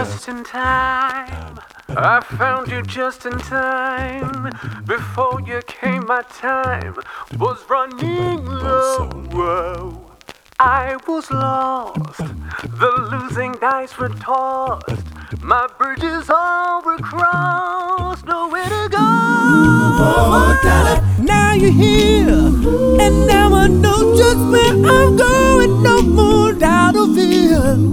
just in time. I found you just in time. Before you came, my time was running low. I was lost. The losing dice were tossed. My bridges all were crossed. Nowhere to go. Now you're here, and now I know just where I'm going. No more.